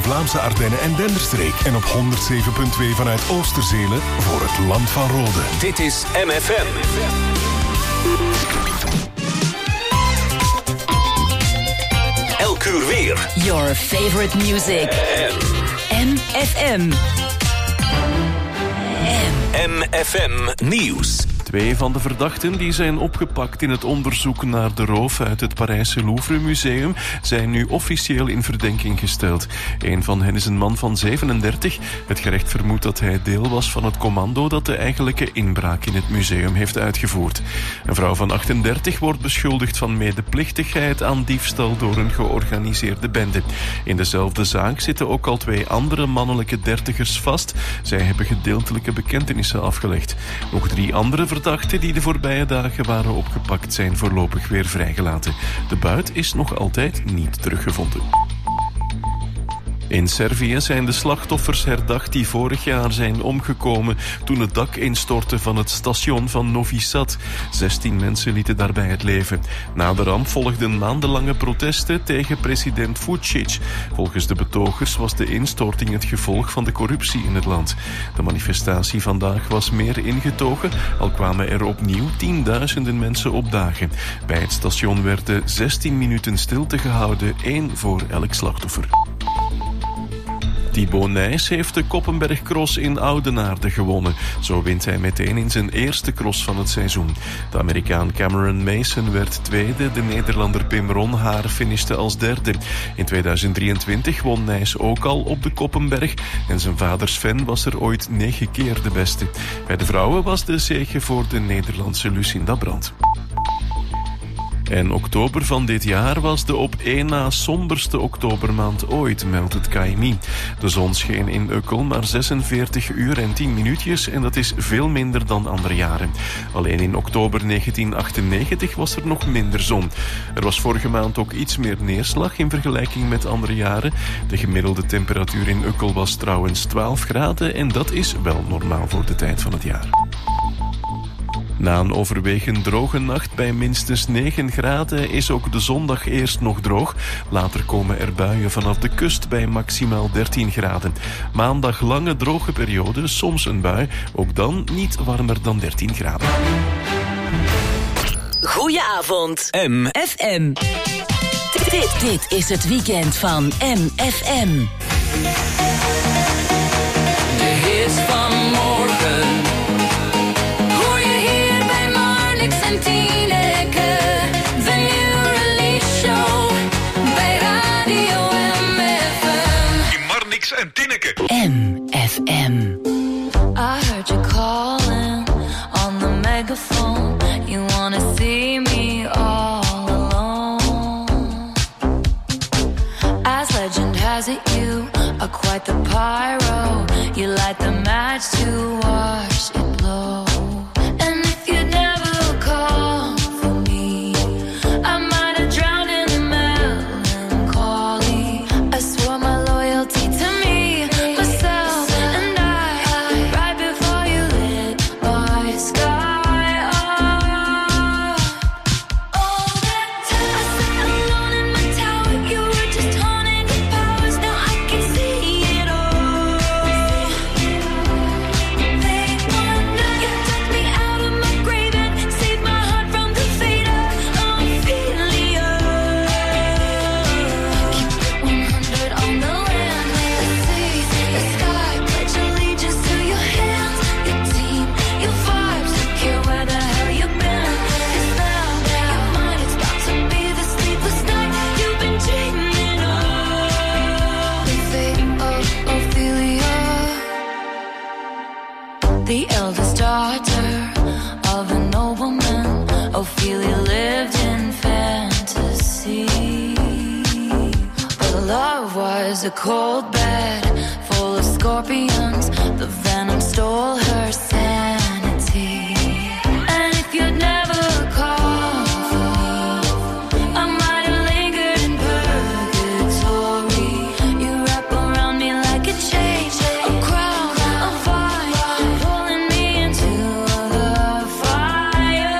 Vlaamse Ardennen en Denderstreek. En op 107.2 vanuit Oosterzelen voor het land van Rode. Dit is MFM. Elk uur weer. Your favorite music. MFM. MFM Nieuws. 2 van de verdachten die zijn opgepakt in het onderzoek naar de roof uit het Parijse Louvre Museum zijn nu officieel in verdenking gesteld. Een van hen is een man van 37. Het gerecht vermoedt dat hij deel was van het commando dat de eigenlijke inbraak in het museum heeft uitgevoerd. Een vrouw van 38 wordt beschuldigd van medeplichtigheid aan diefstal door een georganiseerde bende. In dezelfde zaak zitten ook al 2 andere mannelijke dertigers vast. Zij hebben gedeeltelijke bekentenissen afgelegd. Nog 3 andere verdachten die de voorbije dagen waren opgepakt zijn voorlopig weer vrijgelaten. De buit is nog altijd niet teruggevonden. In Servië zijn de slachtoffers herdacht die vorig jaar zijn omgekomen toen het dak instortte van het station van Novi Sad. 16 mensen lieten daarbij het leven. Na de ramp volgden maandenlange protesten tegen president Vučić. Volgens de betogers was de instorting het gevolg van de corruptie in het land. De manifestatie vandaag was meer ingetogen, al kwamen er opnieuw tienduizenden mensen opdagen. Bij het station werden 16 minuten stilte gehouden, 1 voor elk slachtoffer. Thibaut Nys heeft de Koppenberg Cross in Oudenaarde gewonnen. Zo wint hij meteen in zijn eerste cross van het seizoen. De Amerikaan Cameron Mason werd tweede, de Nederlander Pim Ronhaar finishte als derde. In 2023 won Nys ook al op de Koppenberg en zijn vader Sven was er ooit 9 keer de beste. Bij de vrouwen was de zege voor de Nederlandse Lucinda Brandt. En oktober van dit jaar was de op 1 na somberste oktobermaand ooit, meldt het KMI. De zon scheen in Ukkel maar 46 uur en 10 minuutjes en dat is veel minder dan andere jaren. Alleen in oktober 1998 was er nog minder zon. Er was vorige maand ook iets meer neerslag in vergelijking met andere jaren. De gemiddelde temperatuur in Ukkel was trouwens 12 graden en dat is wel normaal voor de tijd van het jaar. Na een overwegend droge nacht bij minstens 9 graden is ook de zondag eerst nog droog. Later komen er buien vanaf de kust bij maximaal 13 graden. Maandag lange droge periode, soms een bui. Ook dan niet warmer dan 13 graden. Goedenavond. MFM. Dit is het weekend van MFM. De hits van morgen. En Tineke, de New Release Show bij Radio MFM. Marnix en Tineke. MFM. I heard you calling on the megaphone. You wanna see me all alone. As legend has it, you are quite the pyro. You light the match to watch it blow. The eldest daughter of a nobleman, Ophelia lived in fantasy. But love was a cold bed full of scorpions. The venom stole her sanity. And if you'd never called for me, I might have lingered in purgatory. You wrap around me like a chain, a crown, a vine, pulling me into the fire.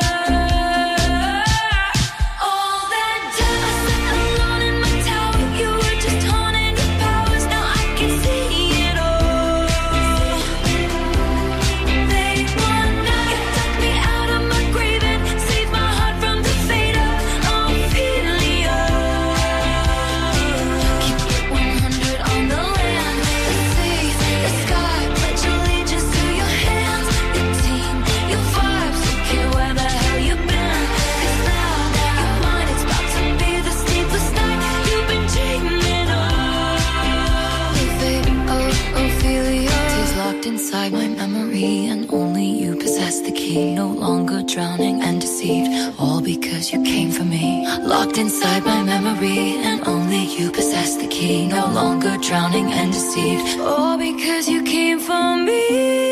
All that time I sat alone in my tower, you were just haunting your powers. Now I inside my memory, and only you possess the key. No longer drowning and deceived, all because you came for me. Locked inside my memory, and only you possess the key. No longer drowning and deceived, all because you came for me.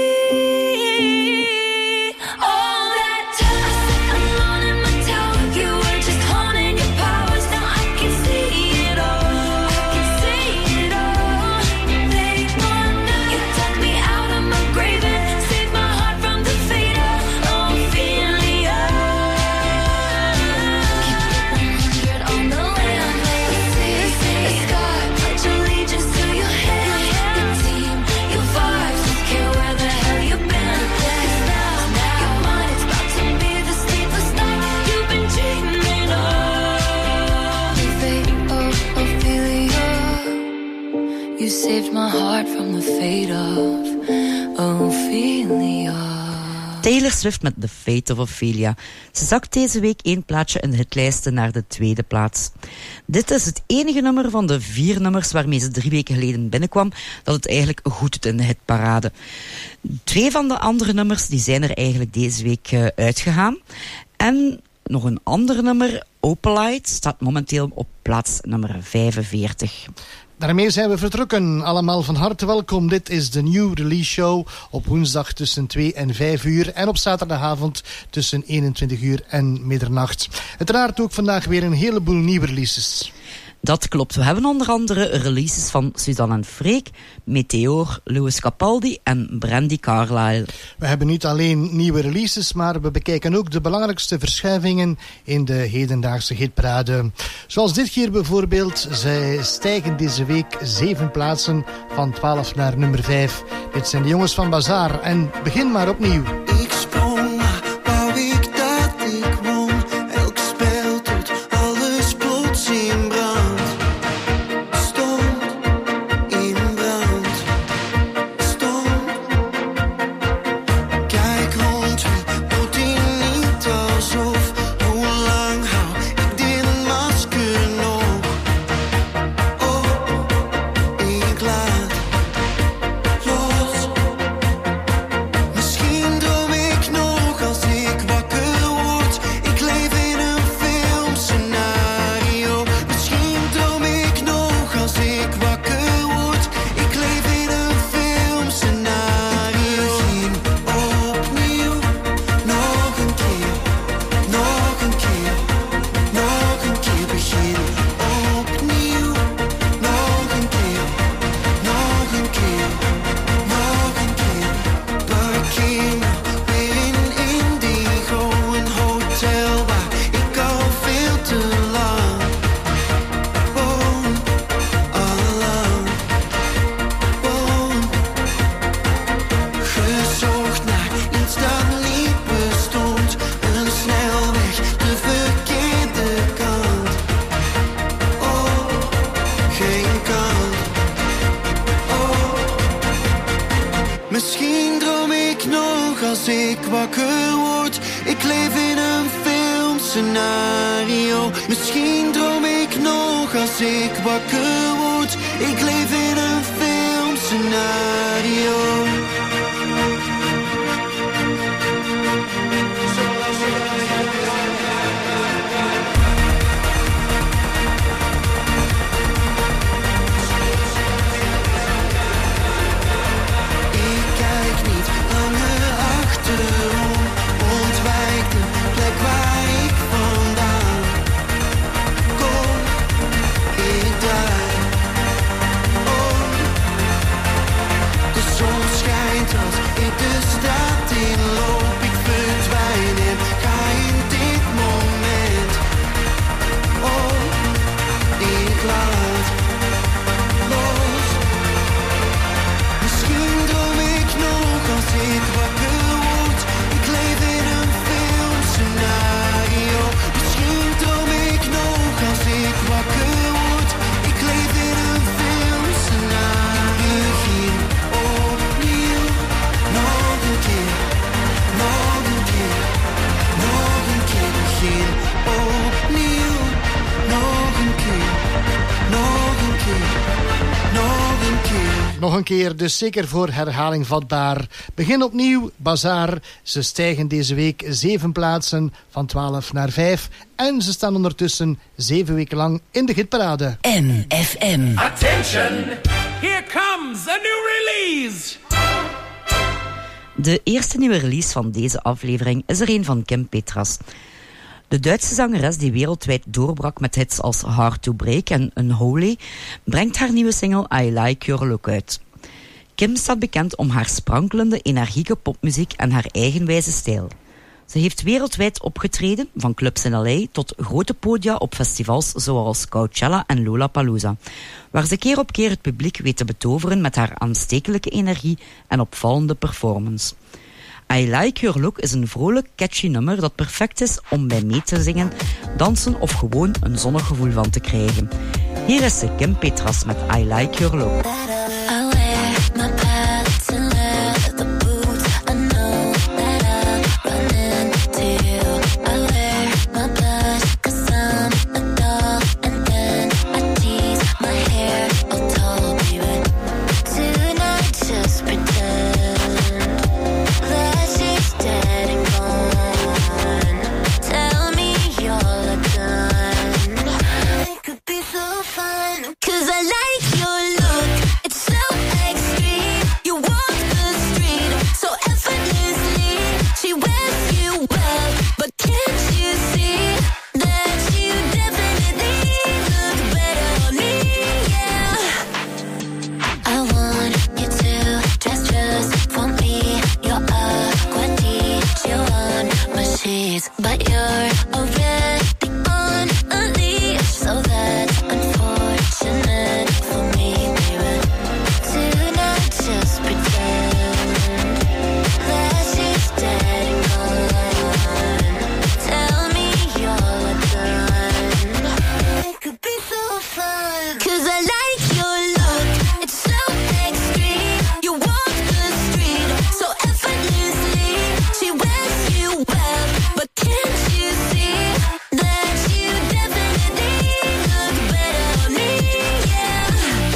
Saved my heart from the fate of Ophelia. Taylor Swift met The Fate of Ophelia. Ze zakt deze week 1 plaatsje in de hitlijsten naar de 2e plaats. Dit is het enige nummer van de 4 nummers waarmee ze 3 weken geleden binnenkwam dat het eigenlijk goed doet in de hitparade. 2 van de andere nummers die zijn er eigenlijk deze week uitgegaan. En nog een ander nummer, Opalite, staat momenteel op plaats nummer 45. Daarmee zijn we vertrokken. Allemaal van harte welkom. Dit is de New Release Show op woensdag tussen 2 en 5 uur en op zaterdagavond tussen 21 uur en middernacht. Uiteraard ook vandaag weer een heleboel nieuwe releases. Dat klopt. We hebben onder andere releases van Suzanne en Freek, Meteor, Louis Capaldi en Brandy Carlile. We hebben niet alleen nieuwe releases, maar we bekijken ook de belangrijkste verschuivingen in de hedendaagse hitparade. Zoals dit keer bijvoorbeeld. Zij stijgen deze week 7 plaatsen van 12 naar nummer 5. Dit zijn de jongens van Bazaar en begin maar opnieuw. Ik sprong, wou ik dat ik won. Elk spel tot alles plots in brand. Misschien droom ik nog als ik wakker word. Ik leef in een filmscenario. Misschien droom ik nog als ik wakker word. Ik leef in een filmscenario. Nog een keer, dus zeker voor herhaling vatbaar. Begin opnieuw, Bazaar. Ze stijgen deze week 7 plaatsen, van 12 naar 5. En ze staan ondertussen 7 weken lang in de hitparade. MFM. Attention! Here comes a new release! De eerste nieuwe release van deze aflevering is er een van Kim Petras. De Duitse zangeres die wereldwijd doorbrak met hits als Hard to Break en Unholy, brengt haar nieuwe single I Like Your Look uit. Kim staat bekend om haar sprankelende, energieke popmuziek en haar eigenwijze stijl. Ze heeft wereldwijd opgetreden, van clubs in LA tot grote podia op festivals zoals Coachella en Lollapalooza, waar ze keer op keer het publiek weet te betoveren met haar aanstekelijke energie en opvallende performance. I Like Your Look is een vrolijk, catchy nummer dat perfect is om bij mee te zingen, dansen of gewoon een zonnig gevoel van te krijgen. Hier is ze, Kim Petras met I Like Your Look. But you're already on a leash, so that's unfortunate for me, baby. Tonight, just pretend that she's dead and gone. Tell me you're done. It could be so fun, 'cause I like your look. It's so extreme. You walk the street so effortlessly. She wears you well, but can't you see that you definitely look better on me? Yeah.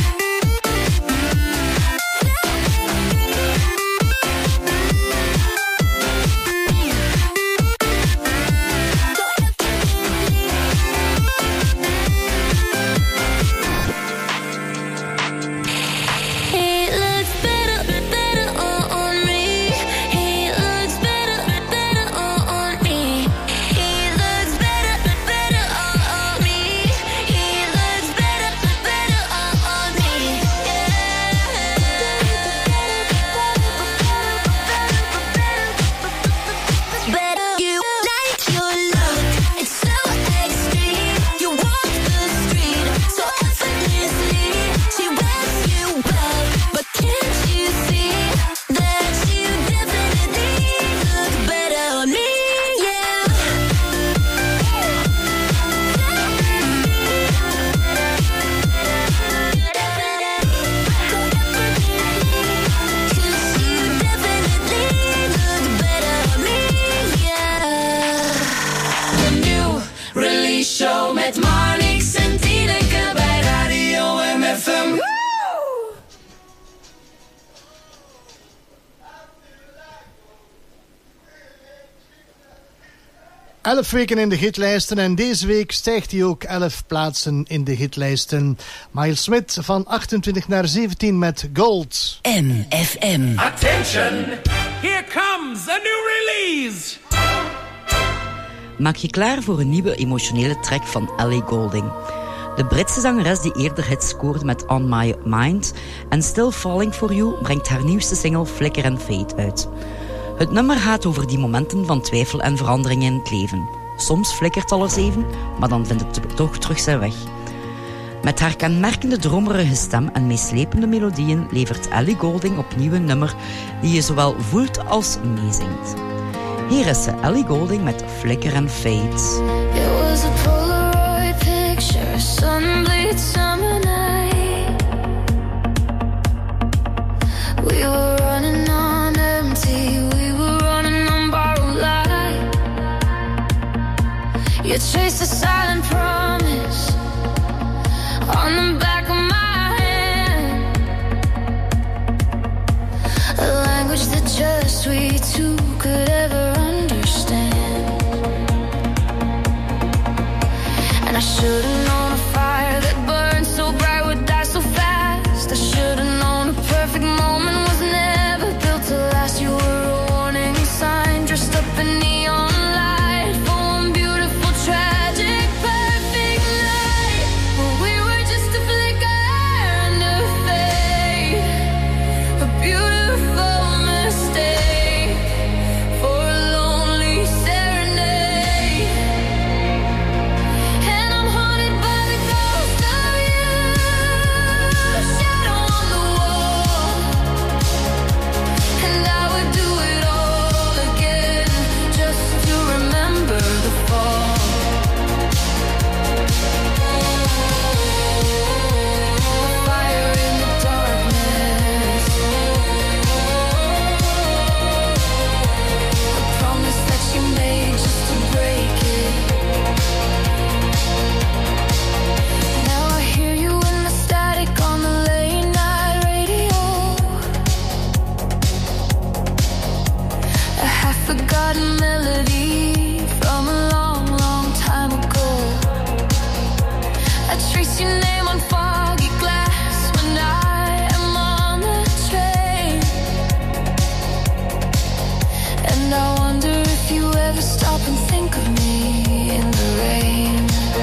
He looks better, better on me. He looks better, better on me. He looks better, better on me. He looks better, better on me. Better. You like your look. It's so extreme. You walk the street so effortlessly. She wears you well, but can't you see that you definitely look better on me? Yeah. 'Cause you definitely look better on me. Yeah. De nieuw release show met Marnix en Tineke bij Radio MFM. 11 weken in de hitlijsten en deze week stijgt hij ook 11 plaatsen in de hitlijsten. Miles Smith van 28 naar 17 met Gold. MFM. Attention! Here comes a new release! Maak je klaar voor een nieuwe emotionele track van Ellie Goulding. De Britse zangeres die eerder hits scoorde met On My Mind en Still Falling For You brengt haar nieuwste single Flicker and Fade uit. Het nummer gaat over die momenten van twijfel en verandering in het leven. Soms flikkert alles even, maar dan vindt het toch terug zijn weg. Met haar kenmerkende dromerige stem en meeslepende melodieën levert Ellie Goulding opnieuw een nummer die je zowel voelt als meezingt. Hier is ze, Ellie Goulding met Flicker and Fade. It was a Polaroid picture, a sunlit summer night. We were running on empty, we were running on borrowed light. You traced a silent promise on the back of my hand. perfect moment was never built to last. You were a warning sign, dressed up in neon light for one beautiful, tragic, perfect night. But we were just a flicker and a fade, a beautiful mistake for a lonely serenade. And I'm haunted by the ghost of you, shadow on the wall. And I would do it all again just to remember the fall. Fire in the darkness, a promise that you made just to break it. Now I hear you in the static on the late night radio, a half-forgotten melody from a long, long time ago. I trace your name on foggy glass when I am on the train, and I wonder if you ever stop and think of me in the rain.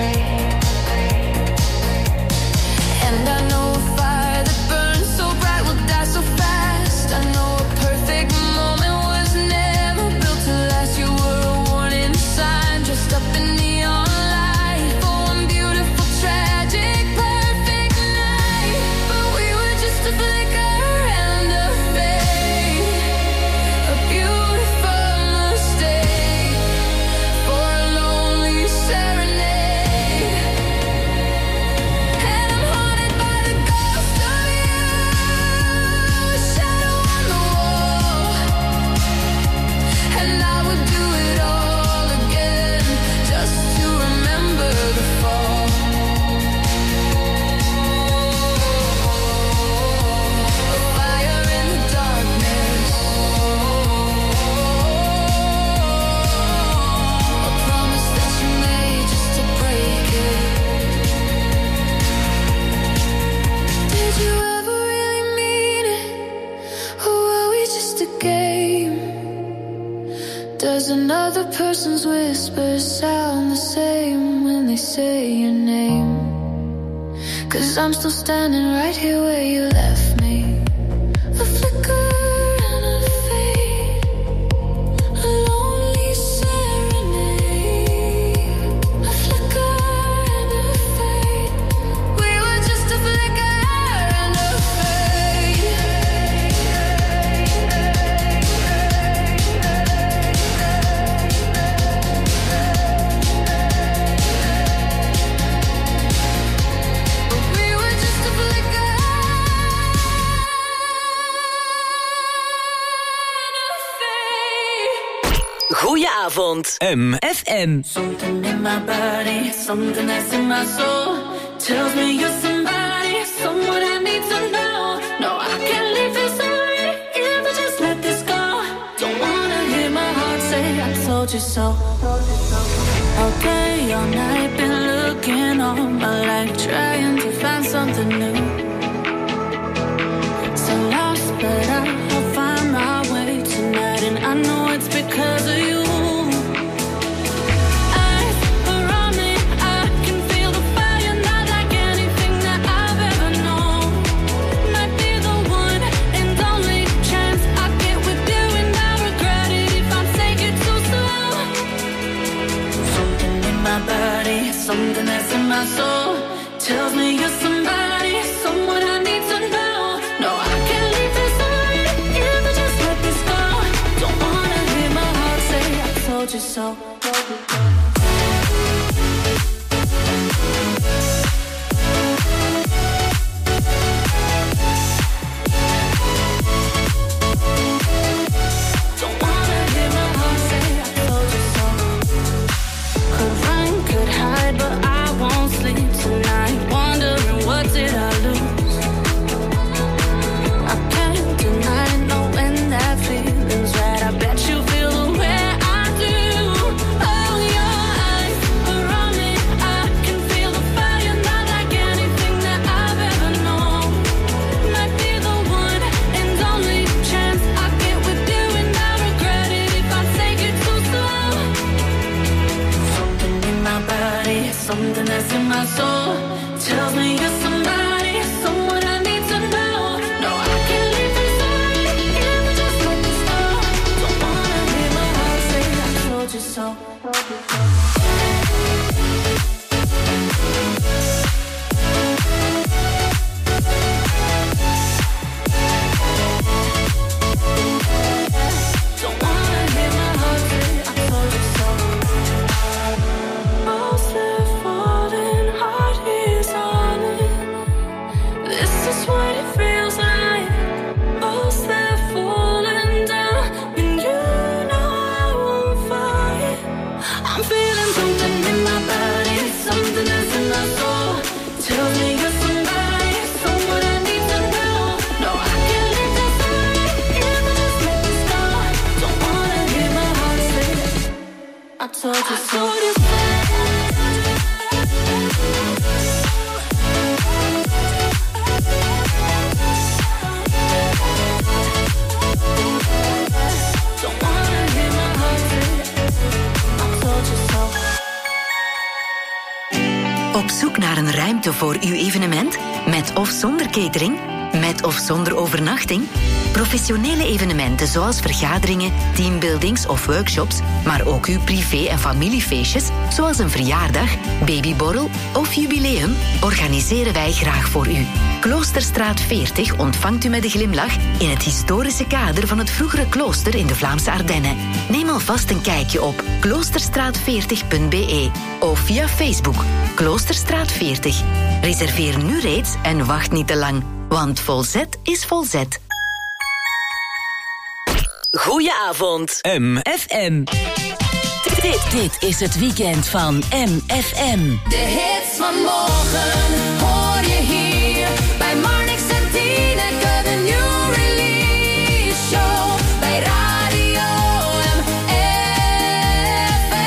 And I know a fire that burns so bright will die so fast. I know a perfect moment was never built to last. You were a warning sign, dressed up in neon light for one beautiful, tragic, perfect night. But we were just a flicker and a fade, a beautiful mistake for a lonely serenade. And I'm haunted by the ghost of you, shadow on the wall. And I would do it all again just to remember the fall. A fire in the darkness, a promise that you made just to break it. Did you ever really mean it? Or were we just a game? Does another person's whisper sound the same when they say your name? 'Cause I'm still standing right here where you left me. A flicker and a fade, a lonely serenade. A flicker and a fade, we were just a flicker and a fade. We were just a flicker and a fade. Goedenavond. FM. Something in my body, something that's in my soul tells me you're somebody, someone I need to know. No, I can't leave this already if I just let this go. Don't wanna hear my heart say I told you so. All day, all night, been looking all my life, trying to find something new. So lost, but I'll find my way tonight, and I know it's because of you. Eyes around me, I can feel the fire, not like anything that I've ever known. Might be the one and only chance I get with you, and I regret it if I take it too slow. Something in my body, something that's in my soul tells me you're somebody, someone I need to know. No, I can't leave this already if I just let this go. Don't wanna hear my heart say I told you so. Don't wanna hear my heart say I told you so. Could run, could hide, but I won't sleep tonight, wondering what did I lose. I can't deny knowing that feeling's right. I bet you feel the way I do. eten voor uw evenement? Met of zonder catering? Met of zonder overnachting? Professionele evenementen zoals vergaderingen, teambuildings of workshops, maar ook uw privé- en familiefeestjes, zoals een verjaardag, babyborrel of jubileum, organiseren wij graag voor u. Kloosterstraat 40 ontvangt u met een glimlach in het historische kader van het vroegere klooster in de Vlaamse Ardennen. Neem alvast een kijkje op kloosterstraat40.be of via Facebook Kloosterstraat 40. Reserveer nu reeds en wacht niet te lang, want volzet is volzet. Goedenavond. MFM. Dit is het weekend van MFM. De hits van morgen hoor je hier bij Marnix en Tineke, de new release show bij Radio MFM.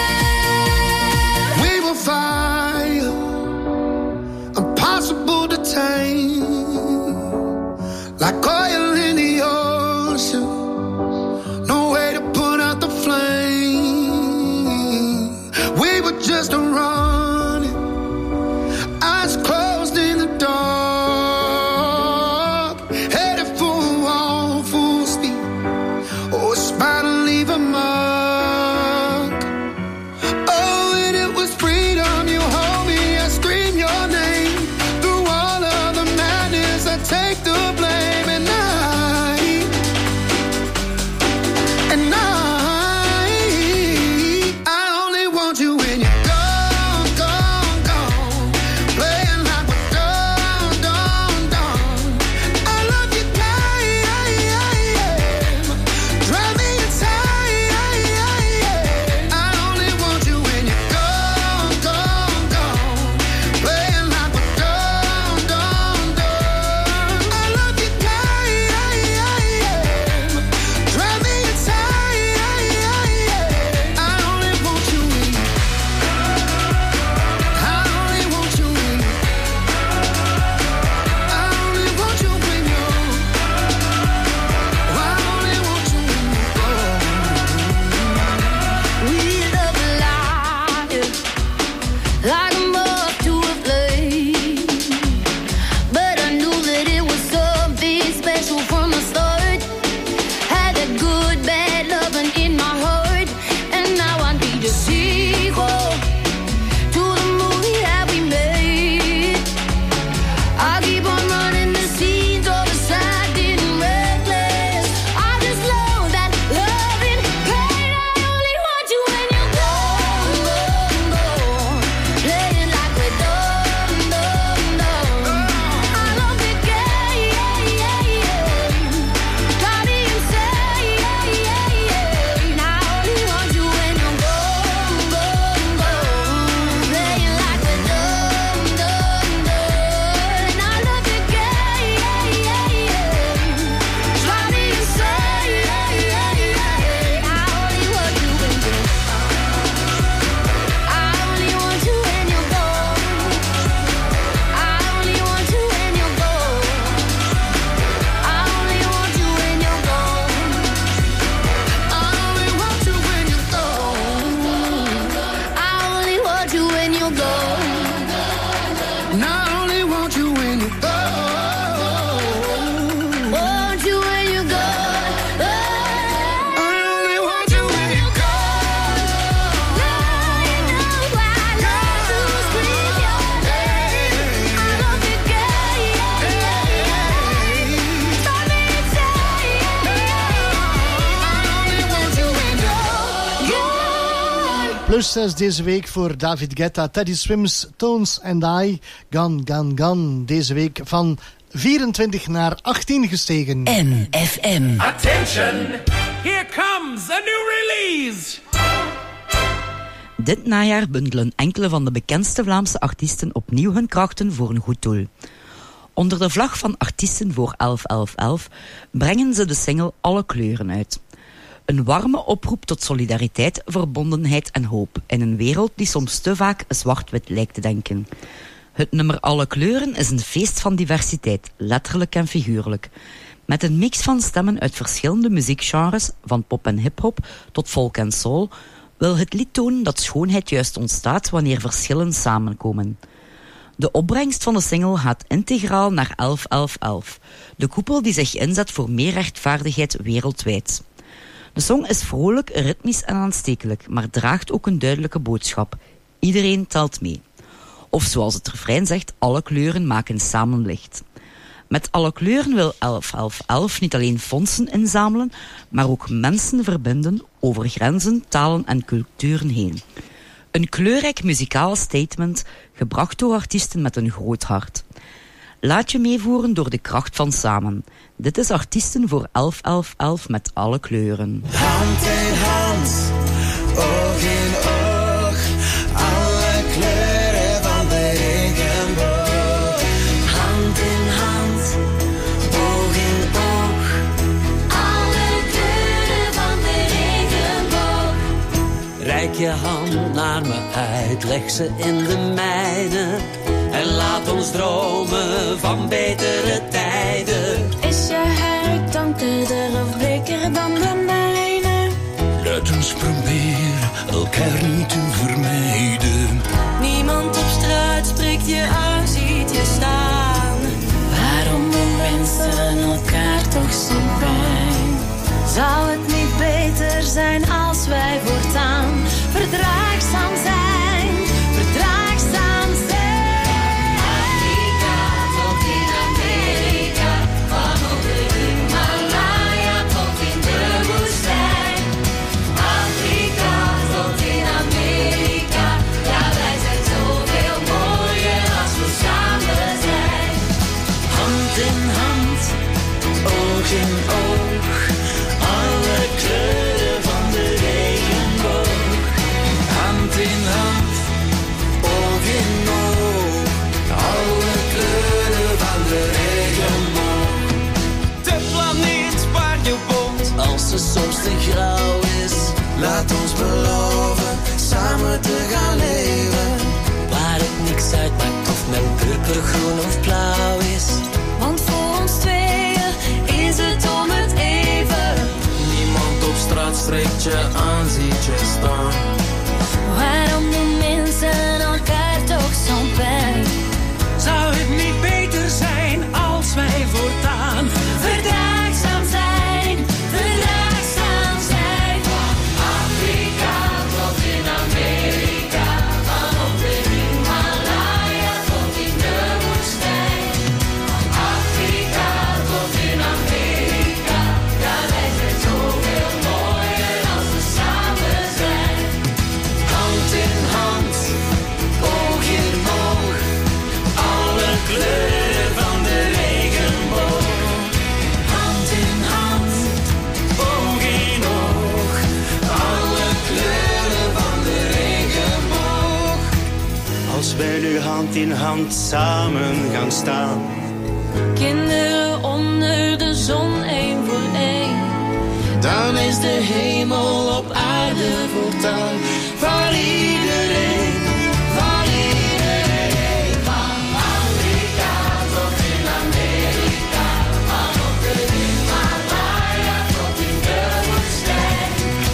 We will fire, impossible to tame, like oil in the ocean. No way to put out the flame. We were just running, eyes closed in the dark, headed for a wall, full speed. Oh, it's bound to leave a mark. Oh, and it was freedom. You hold me, I scream your name. Through all of the madness, I take the blame. Plus 6 deze week voor David Guetta, Teddy Swims, Tones and I, Gone, Gone, Gone. Deze week van 24 naar 18 gestegen. MFM. Attention! Here comes a new release! Dit najaar bundelen enkele van de bekendste Vlaamse artiesten opnieuw hun krachten voor een goed doel. Onder de vlag van Artiesten voor 11-11-11 brengen ze de single Alle Kleuren uit. Een warme oproep tot solidariteit, verbondenheid en hoop in een wereld die soms te vaak zwart-wit lijkt te denken. Het nummer Alle Kleuren is een feest van diversiteit, letterlijk en figuurlijk. Met een mix van stemmen uit verschillende muziekgenres, van pop en hiphop tot folk en soul, wil het lied tonen dat schoonheid juist ontstaat wanneer verschillen samenkomen. De opbrengst van de single gaat integraal naar 11-11-11. De koepel die zich inzet voor meer rechtvaardigheid wereldwijd. De song is vrolijk, ritmisch en aanstekelijk, maar draagt ook een duidelijke boodschap. Iedereen telt mee. Of zoals het refrein zegt, alle kleuren maken samen licht. Met alle kleuren wil 11-11-11 niet alleen fondsen inzamelen, maar ook mensen verbinden over grenzen, talen en culturen heen. Een kleurrijk muzikaal statement, gebracht door artiesten met een groot hart. Laat je meevoeren door de kracht van samen. Dit is Artiesten voor 11-11-11 met alle kleuren. Hand in hand, oog in oog, alle kleuren van de regenboog. Hand in hand, oog in oog, alle kleuren van de regenboog. Reik je hand naar me uit, leg ze in de mijne. En laat ons dromen van betere tijden. Is je huid donkerder of bleker dan de mijne? Laat ons proberen elkaar niet te vermijden. Niemand op straat spreekt je aan, ziet je staan. Waarom doen mensen elkaar toch zo pijn? Zou het niet beter zijn als wij voortaan verdraagzaam zijn? Verdraagzaam zijn. Afrika tot in Amerika, van op de Himalaya tot in de woestijn. Afrika tot in Amerika, ja wij zijn zoveel mooier als we samen zijn. Hand in hand, oog in oog, alle kleuren van de regenboog. Hand in hand, oog in oog, alle kleuren van de regenboog. De planeet waar je woont, als ze soms te grauw is. Laat ons beloven samen te gaan leven. Waar het niks uitmaakt of men purper, groen of blauw is. Want voor ons tweeën is het om het even. Niemand op straat spreekt je aan, ziet je staan. Waarom doen mensen elkaar toch zo'n pijn? Zou het niet beter zijn als wij voortaan Verdraagzaam zijn, verdraagzaam zijn. Afrika tot in Amerika, van op de Himalaya tot in de woestijn. Afrika tot in Amerika, ja wij zijn zoveel mooier als we samen zijn. Hand in hand, oog in oog, alle kleuren van de regenboog. Hand in hand, Oog in oog, alle kleuren van de regenboog. Als wij nu hand in hand samen gaan staan. kinderen onder de zon één voor één. Dan is de hemel op aarde voortaan. Van iedereen, van iedereen. Van Afrika tot in Amerika, van op de Himalaya tot in de woestijn.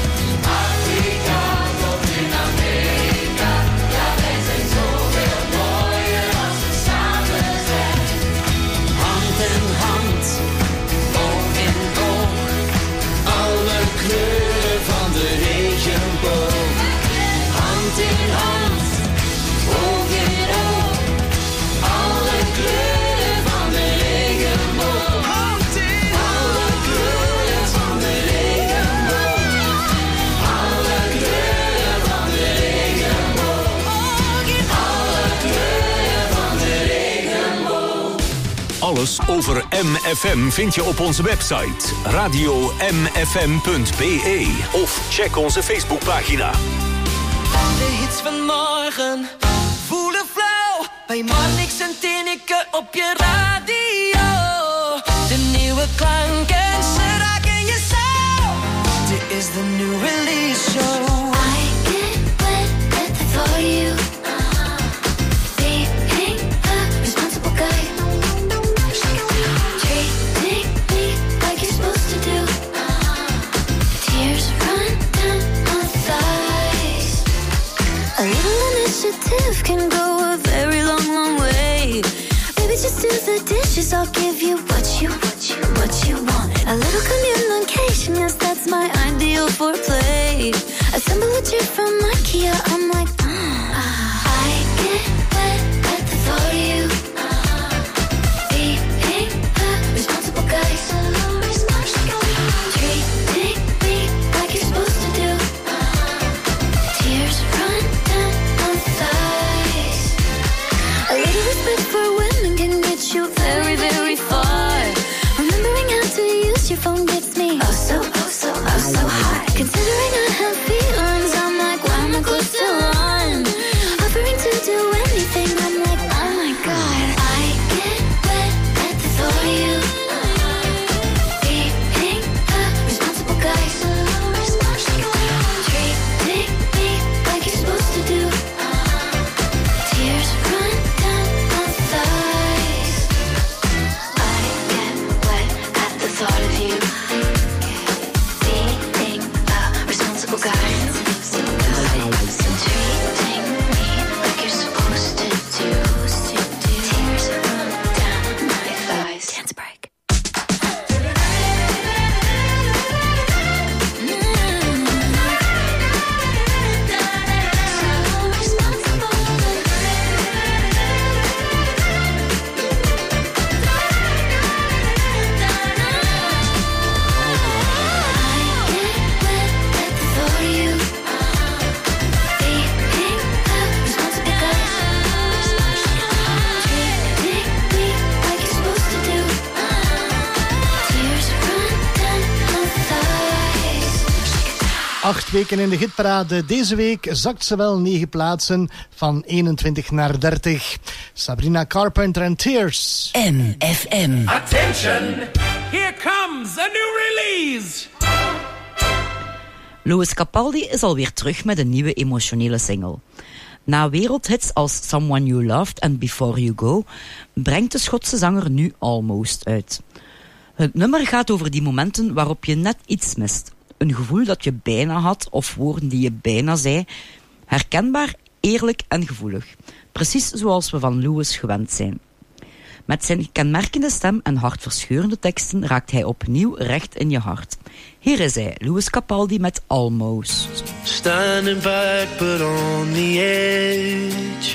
Afrika tot in Amerika, ja wij zijn zoveel mooier als we samen zijn. Hand in hand, oog in oog, alle kleuren van de regenboog. Hand in hand, oog in oog, alle kleuren van de regenboog. Alle kleuren van de regenboog. Alle kleuren van de regenboog. Alle kleuren van de regenboog. Alles over MFM vind je op onze website radio.mfm.be of check onze Facebookpagina. De hits van morgen voelen flauw. Bij Marnix en Tineke op je radio. De nieuwe klanken, ze raken je zo. Dit is de new release show. I get wet for you. Being a responsible guy. Treating me like you're supposed to do. Tears run down my thighs. A little initiative can go a very long, long way. it from IKEA. I'm like, I get wet at the thought of you. Being a responsible guy, so responsible. Treating me like you're supposed to do. Tears run down my thighs. A little respect for women can get you very, very far. Remembering how to use your phone gets me oh so hot. Considering I have feelings, I'm like, why am I close to one? Offering to do anything, I'm like, oh my god. I get wet at the thought of you. Being a responsible guy, so responsible. Treating me like you're supposed to do. Tears run down my thighs. I get wet at the thought of you. Being a responsible guy. Treating me like you're supposed to do. Tears run down my thighs. Dance break. Acht weken in de hitparade. Deze week zakt ze wel 9 plaatsen van 21 naar 30. Sabrina Carpenter en Tears. MFM. Attention! Here comes a new release! Lewis Capaldi is alweer terug met een nieuwe emotionele single. Na wereldhits als Someone You Loved en Before You Go brengt de Schotse zanger nu Almost uit. Het nummer gaat over die momenten waarop je net iets mist. Een gevoel dat je bijna had of woorden die je bijna zei. Herkenbaar, eerlijk en gevoelig. Precies zoals we van Lewis gewend zijn. Met zijn kenmerkende stem en hartverscheurende teksten raakt hij opnieuw recht in je hart. Hier is hij, Lewis Capaldi met Almost. Standing back but on the edge,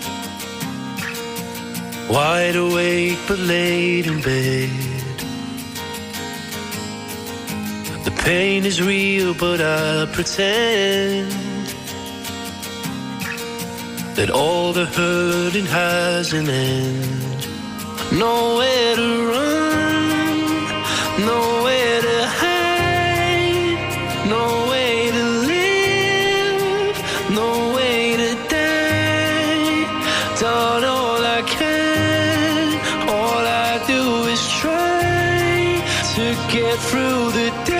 wide awake but late in bed. The pain is real but I pretend that all the hurting has an end. Nowhere to run, nowhere to hide, no way to live, no way to die. Done all I can, all I do is try to get through the day.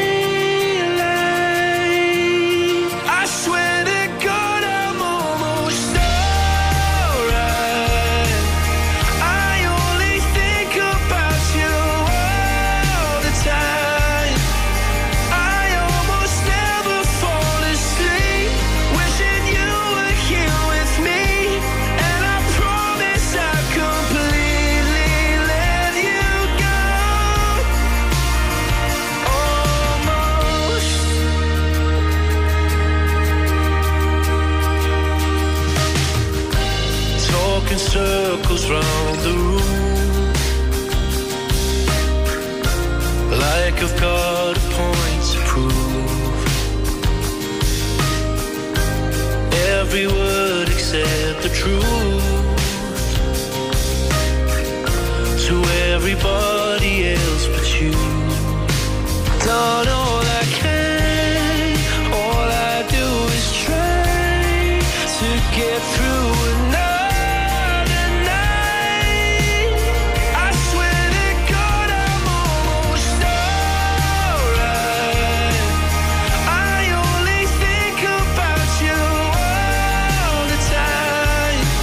Circles round the room, like I've got a point to prove. Every word except the truth, to everybody else but you. Done all I can, all I do is try to get through another.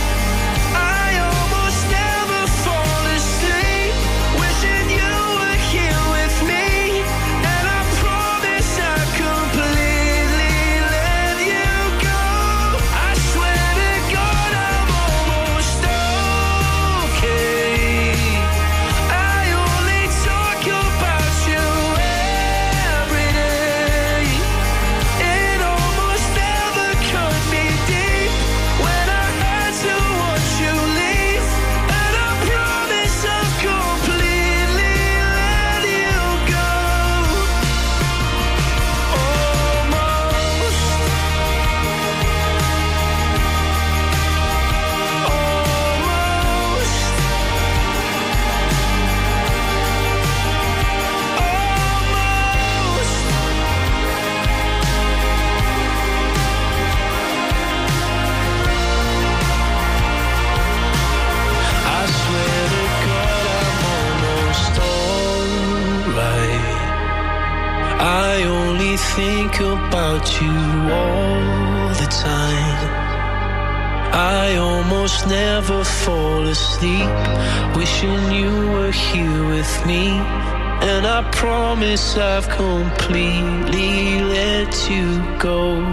Wishing you were only think about you all the time. I almost never fall asleep, wishing you were here with me. And I promise I've completely let you go.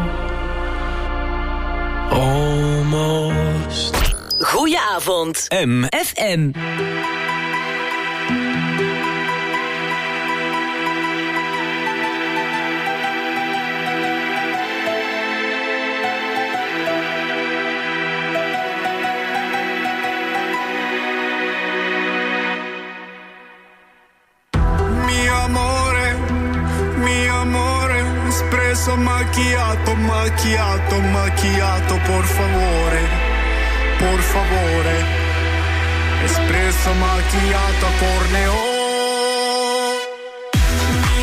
Almost. Goedenavond. MFM. Espresso macchiato, macchiato, macchiato, por favore, por favore. Espresso macchiato, corneo. Mi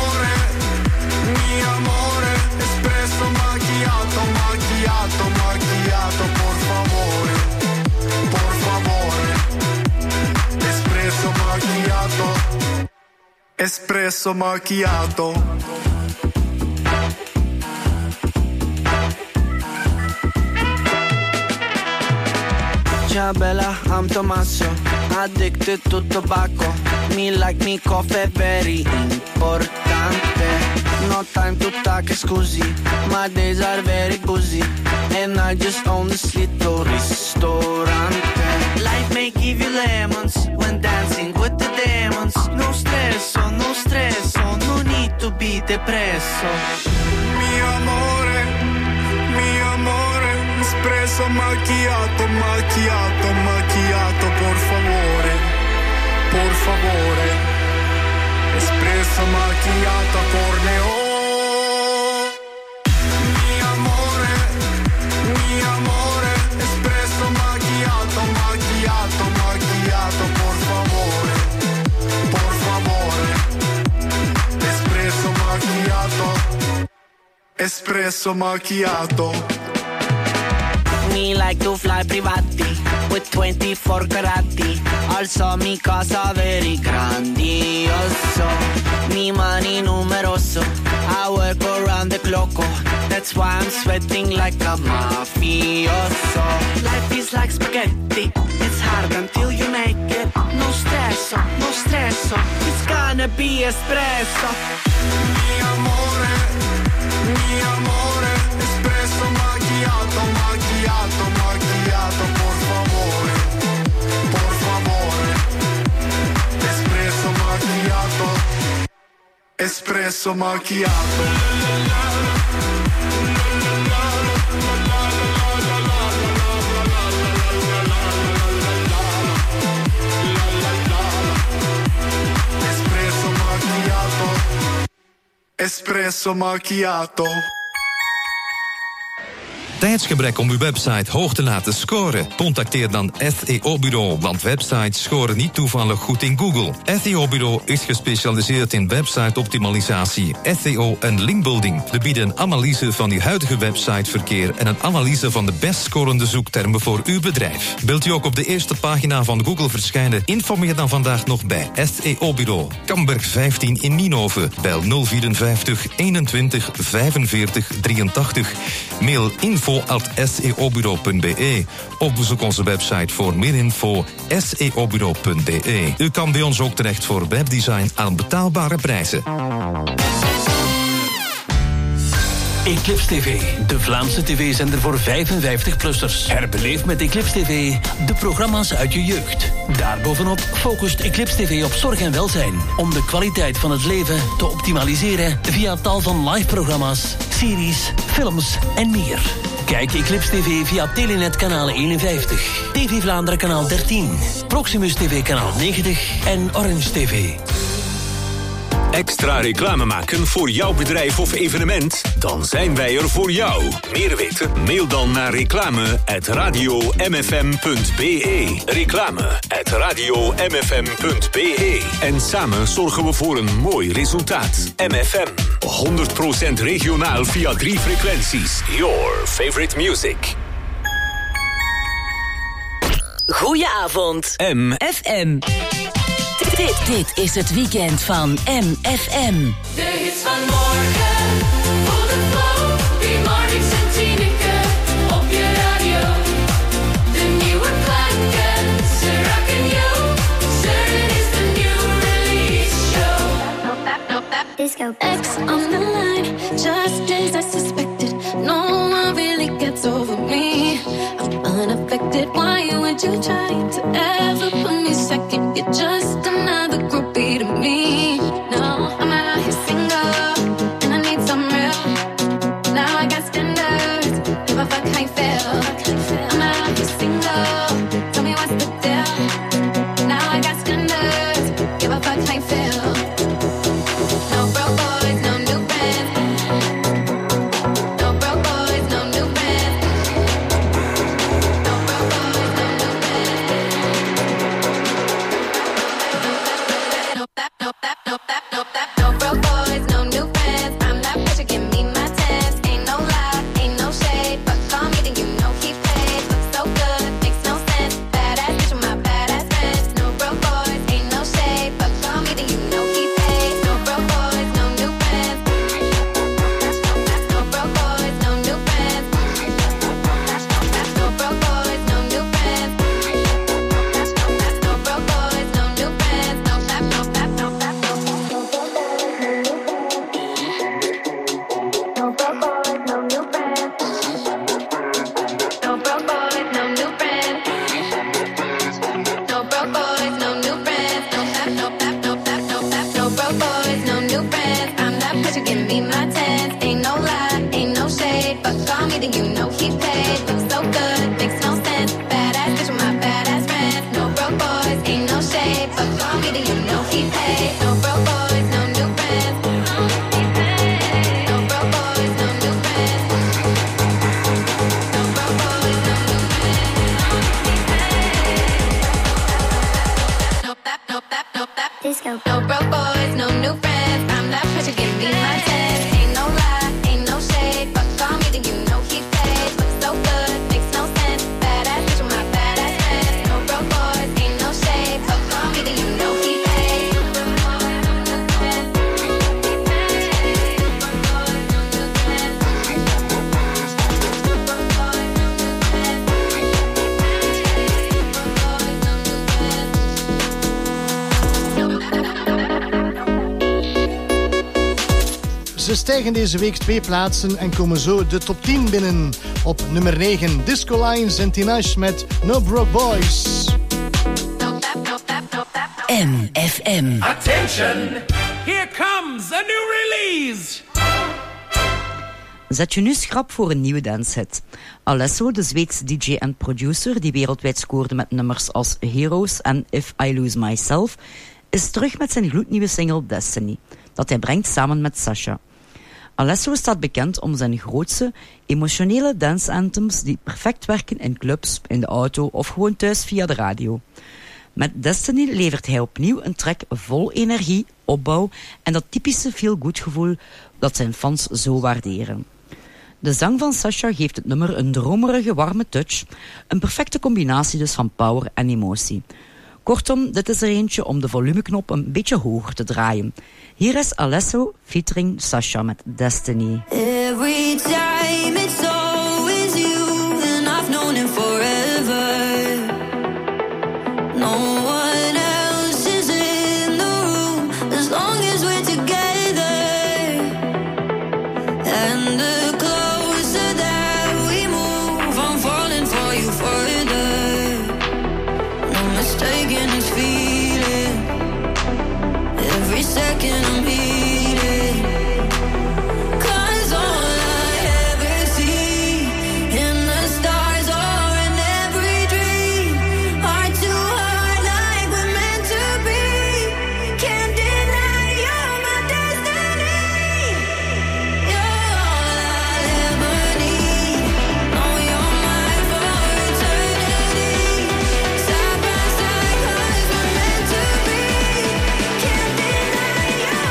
amore, espresso macchiato, macchiato, macchiato, por favore, por favore. Espresso macchiato, espresso macchiato. Ciao bella, I'm Tommaso, addicted to tobacco. Me like me coffee, very importante. No time to talk, scusi, my days are very busy. And I just own this little ristorante. Life may give you lemons when dancing with the demons. No stresso, no stresso, no need to be depresso. Mi amore, espresso macchiato, macchiato, macchiato, por favore, por favore. Espresso macchiato, corneo. Mi amore, espresso macchiato, macchiato, macchiato, por favore, por favore. Espresso macchiato, espresso macchiato. Me like to fly privati with 24 carati. Also mi casa very grandioso. Mi money numeroso. I work around the clock. That's why I'm sweating like a mafioso. Life is like spaghetti. It's hard until you make it. No stresso, no stresso. It's gonna be espresso. Mi amore, espresso macchiato, macchiato, macchiato, por favore, por favore. Espresso macchiato, espresso macchiato. Espresso macchiato, espresso macchiato. Tijdsgebrek om uw website hoog te laten scoren? Contacteer dan SEO Bureau, want websites scoren niet toevallig goed in Google. SEO Bureau is gespecialiseerd in website-optimalisatie, SEO en linkbuilding. We bieden een analyse van uw huidige websiteverkeer en een analyse van de best scorende zoektermen voor uw bedrijf. Wilt u ook op de eerste pagina van Google verschijnen? Informeer dan vandaag nog bij SEO Bureau. Kamberg 15 in Nienhoven. Bel 054 21 45 83. Mail info@seobureau.be of bezoek onze website voor meer info seobureau.be. U kan bij ons ook terecht voor webdesign aan betaalbare prijzen. Eclipse TV, de Vlaamse tv-zender voor 55-plussers. Herbeleef met Eclipse TV de programma's uit je jeugd. Daarbovenop focust Eclipse TV op zorg en welzijn, om de kwaliteit van het leven te optimaliseren via tal van live-programma's, series, films en meer. Kijk Eclipse TV via Telenet kanaal 51, TV Vlaanderen kanaal 13, Proximus TV kanaal 90 en Orange TV. Extra reclame maken voor jouw bedrijf of evenement? Dan zijn wij er voor jou. Meer weten? Mail dan naar reclame@radiomfm.be. Reclame@radiomfm.be. En samen zorgen we voor een mooi resultaat. MFM, 100% regionaal via 3 frequenties. Your favorite music. Goedenavond. MFM. Dit is het weekend van MFM. De hits van morgen, voel de flow, die Marnix en Tineke op je radio. De nieuwe klanken, ze raken jou. Certain is the new release show. Disco X on the line, just as I suspected. No one really gets over me. I'm unaffected. Why would you try to ever put me second? You're just another groupie to me. No, I'm out here single, and I need some real. Now I got standards, give a fuck how you feel. I'm out here single, tell me what's the deal. Now I got standards, give a fuck how you feel. No broke boys, no new friends. No broke boys, no new friends. No broke boys, no new friends. No broke boys, no new friends. I'm not pressure, give me my chance. Ain't no lie, ain't no shade, but call me then you know he paid. Looks so good, makes no sense. Badass bitch with my badass friends. No broke boys, ain't no shade, but call me then you know he paid. No broke boys, no new friends. No broke boys, no new friends. No broke boys, no new friends. No broke boys, no new friends. No flap, no flap, no flap, no flap. No broke boys, no new friends. No broke boys, no new friends. No broke boys, no new friends. No flap, no flap, no flap, no flap. No broke boys, no new friends. I'm not pressure, give me my chance. Ain't no lie, ain't no shade, but call me then you know he paid. Looks so good, makes no sense. Badass bitch with my badass friends. No broke boys, ain't no shade, but call me then you know he paid. No broke boys, no new friends. No broke boys, no new friends. No broke boys, no new friends. No flap, no flap, no flap. Disco. No broke boys, no new friends. I'm not pressure, give me my chance. Ain't no lie, ain't no shade, but call me then you know he paid. Looks so good, makes no sense. Badass bitch with my badass friends. No broke boys, ain't no shade, but call me then you know he paid. No broke boys, no new friends. Ze stijgen deze week 2 plaatsen en komen zo de top 10 binnen. Op nummer 9 Disco Lines en Tinashe met No Broke Boys. MFM. Attention! Here comes a new release! Zet je nu schrap voor een nieuwe dancehit. Alesso, de Zweedse DJ en producer die wereldwijd scoorde met nummers als Heroes en If I Lose Myself, is terug met zijn gloednieuwe single Destiny, dat hij brengt samen met Sasha. Alesso staat bekend om zijn grootste, emotionele dance anthems die perfect werken in clubs, in de auto of gewoon thuis via de radio. Met Destiny levert hij opnieuw een track vol energie, opbouw en dat typische feel-good gevoel dat zijn fans zo waarderen. De zang van Sasha geeft het nummer een dromerige, warme touch, een perfecte combinatie dus van power en emotie. Kortom, dit is er eentje om de volumeknop een beetje hoger te draaien. Hier is Alesso featuring Sasha met Destiny. Every time it's always you, and I've known it forever. No one else is in the room as long as we're together. And the closer that we move, I'm falling for you further. No mistaking this feeling. Every second I'm heating. 'Cause all I ever see in the stars or in every dream are two heart like we're meant to be. Can't deny you're my destiny. You're all I'll ever need. Know you're mine for eternity. Side by side 'cause we're meant to be. Can't deny you're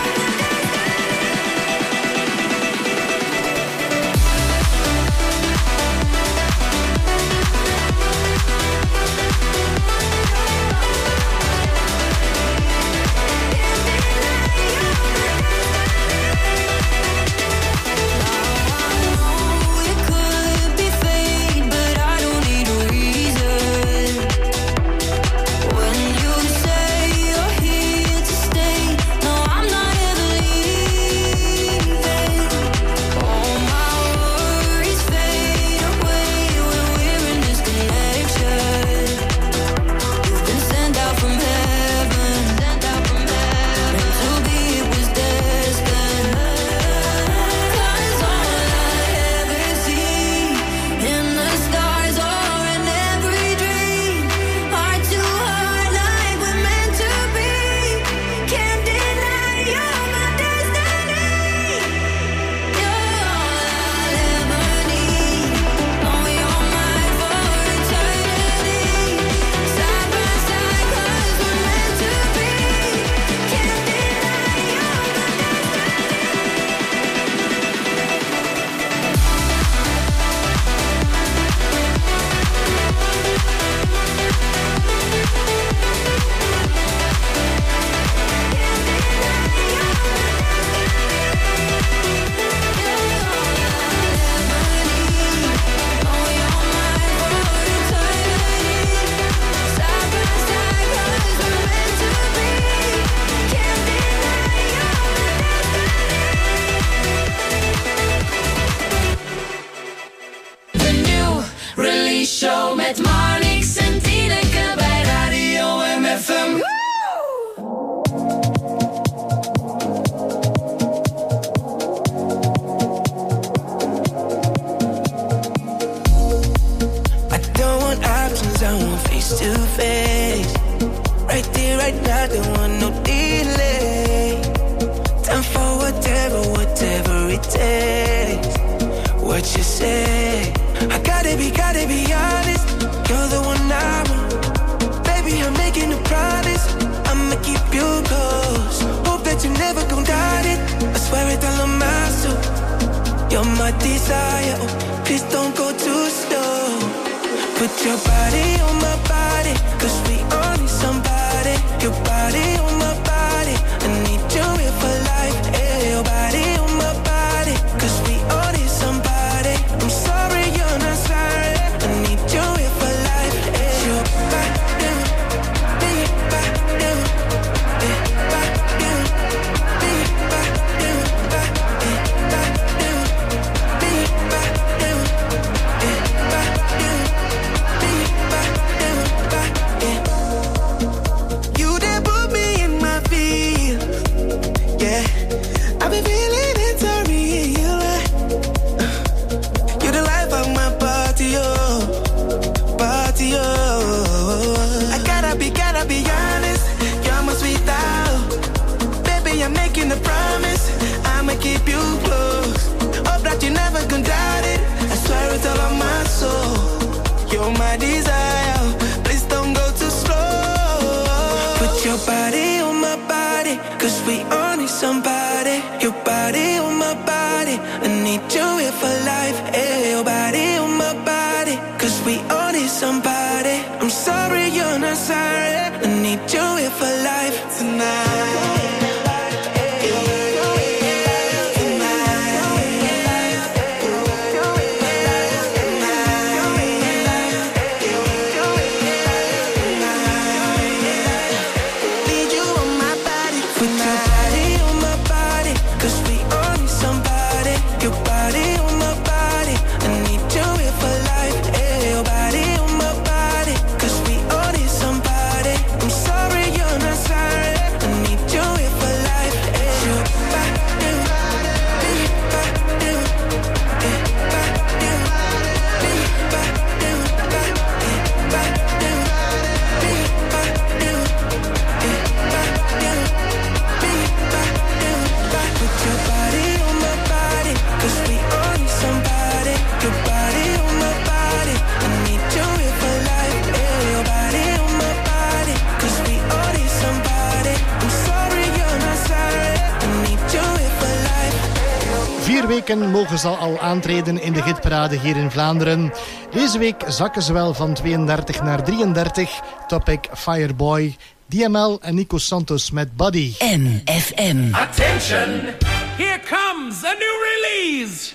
what you say. I gotta be honest. You're the one I want. Baby, I'm making a promise. I'ma keep you close. Hope that you never gon' doubt it. I swear it all on my soul. You're my desire. Oh, please don't go too slow. Put your body on my body, 'cause we all need somebody. Your body on my body, I need you here for life. Hey, your body on my body, 'cause we all need somebody. I'm sorry you're not sorry, I need you here for life. Hey, your body, big body, big body, big body, big body, you did put me in my feet. Yeah, I've been feeling it, sorry, you're the life of my party, oh, party, oh. I gotta be honest, you're my sweet out. Baby, I'm making a promise, I'ma keep you close. Hope that you never gon' doubt it, I swear it's all on my soul. You're my desire, please don't go too slow. Put your body on my body, 'cause we all need somebody. Your body on my body, I need you here for life. Hey, your body on my body, 'cause we all need somebody. I'm sorry you're not sorry, I need you here for life tonight. Weken mogen ze al aantreden in de hitparade hier in Vlaanderen. Deze week zakken ze wel van 32 naar 33. Topic Fireboy, DML en Nico Santos met Buddy. MFM. Attention! Here comes a new release!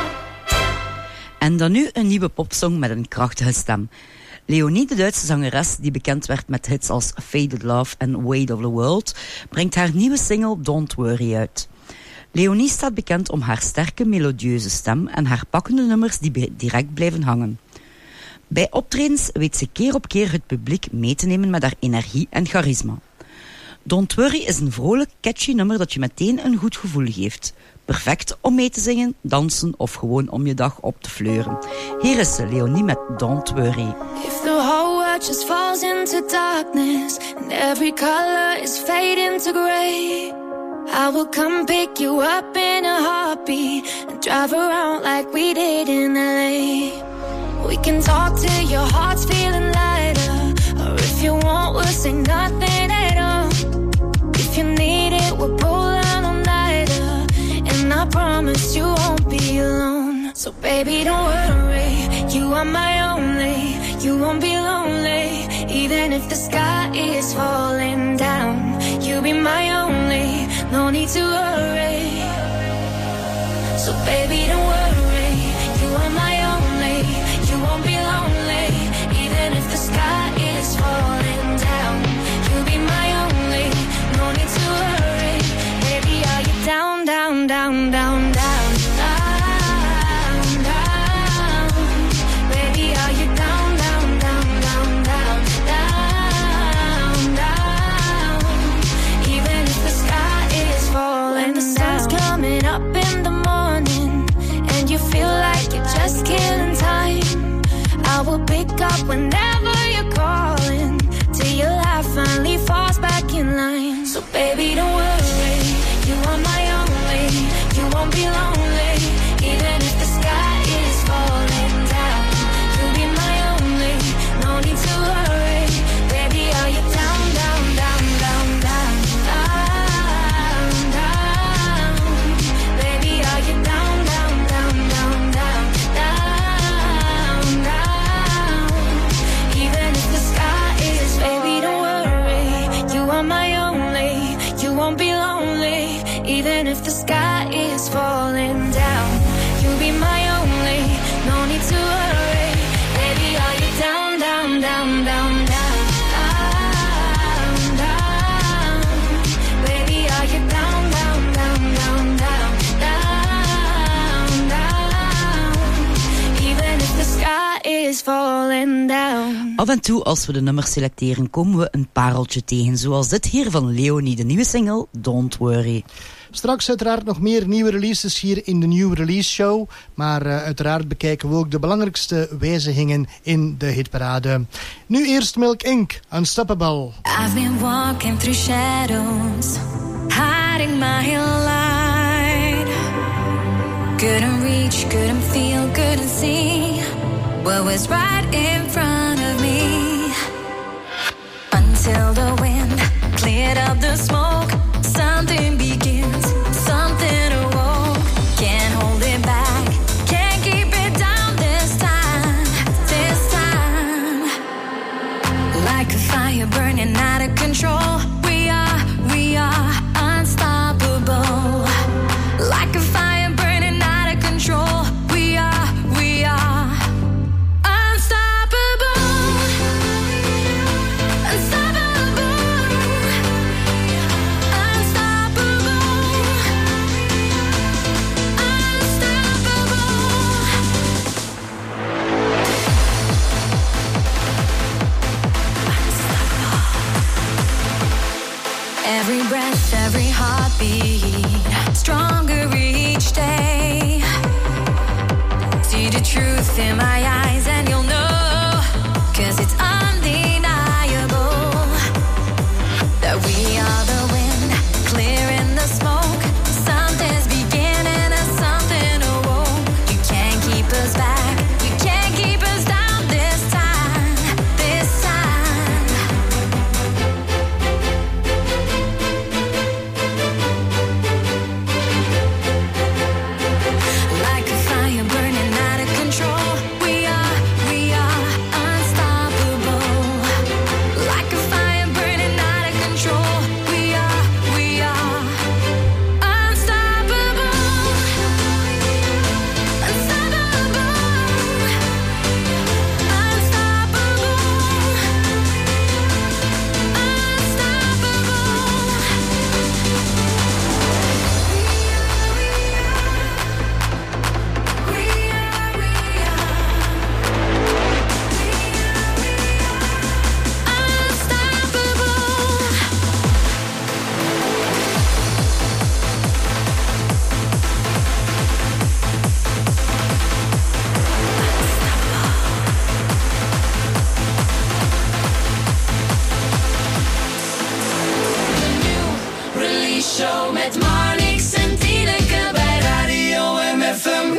En dan nu een nieuwe popsong met een krachtige stem. Leonie, de Duitse zangeres die bekend werd met hits als Faded Love en Weight of the World, brengt haar nieuwe single Don't Worry uit. Leonie staat bekend om haar sterke melodieuze stem en haar pakkende nummers die direct blijven hangen. Bij optredens weet ze keer op keer het publiek mee te nemen met haar energie en charisma. Don't Worry is een vrolijk, catchy nummer dat je meteen een goed gevoel geeft. Perfect om mee te zingen, dansen of gewoon om je dag op te fleuren. Hier is ze, Leonie met Don't Worry. If the whole world just falls into darkness and every color is fading to gray, I will come pick you up in a heartbeat and drive around like we did in LA. We can talk till your heart's feeling lighter, or if you want, we'll say nothing at all. If you need it, we'll pull down all-nighter, and I promise you won't be alone. So baby, don't worry, you are my only, you won't be lonely, even if the sky is falling down. You'll be my only, no need to worry. So baby, don't worry, you are my only, you won't be lonely, even if the sky is falling down. You'll be my only, no need to worry. Baby, are you down, down, down, down, down? I will pick up whenever you're calling, till your life finally falls back in line. So baby, don't worry, you are my only, you won't be lonely, even if the sky even if the sky is falling down. You'll be my only, no need to worry. Baby, are you down, down, down, down, down, down, down? Baby, are you down, down, down, down, down, down, down? Even if the sky is falling down. Af en toe, als we de nummers selecteren, komen we een pareltje tegen. Zoals dit hier van Leonie, de nieuwe single Don't Worry. Straks uiteraard nog meer nieuwe releases hier in de New Release Show. Maar uiteraard bekijken we ook de belangrijkste wijzigingen in de hitparade. Nu eerst Milk Inc. Unstoppable. I've been walking through shadows, hiding my light. Couldn't reach, couldn't feel, couldn't see what was right in front of me. Until the wind cleared up the smoke, something begins, something awoke. Can't hold it back, can't keep it down this time, this time. Like a fire burning out of control, we are unstoppable. Like a fire burning out of control, we are unstoppable, unstoppable, unstoppable, every breath, every heartbeat, stronger each day. See the truth in my eyes and you'll know, 'cause it's undeniable that we are the wind, clearing the smoke. Something's beginning and something awoke. You can't keep us back, you can't keep us down this time, this time. Like a fire burning out of control, we are unstoppable. Like a fire burning out of control, we are unstoppable, unstoppable, Release Show met Marnix en Tineke bij Radio MFM.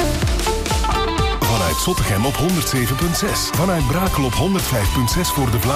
Zottegem op 107.6. Vanuit Brakel op 105.6 voor de Vlaamse.